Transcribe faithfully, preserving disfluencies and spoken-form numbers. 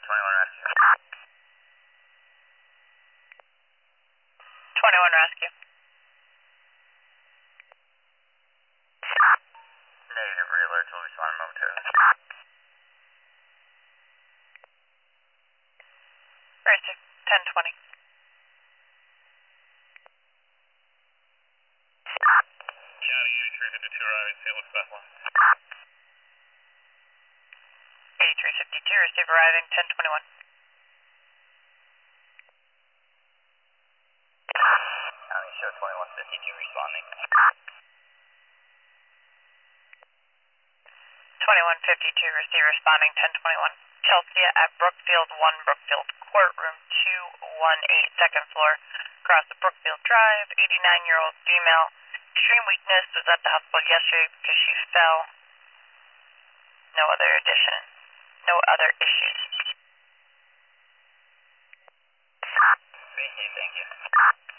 twenty-one rescue. twenty-one rescue. Negative, re-alert will respond momentarily. Racing, ten twenty. County eighty-three fifty-two arriving, Saint Louis Bethlehem. eighty-three fifty-two, receive arriving, ten twenty-one. County show twenty-one fifty-two responding. twenty-one fifty-two, receive responding, ten twenty-one. Chelsea at Brookfield one, Brookfield Courtroom two one eight, second floor, across the Brookfield Drive, eighty-nine-year-old female. Extreme weakness, was at the hospital yesterday because she fell. No other addition, no other issues. Thank you, thank you.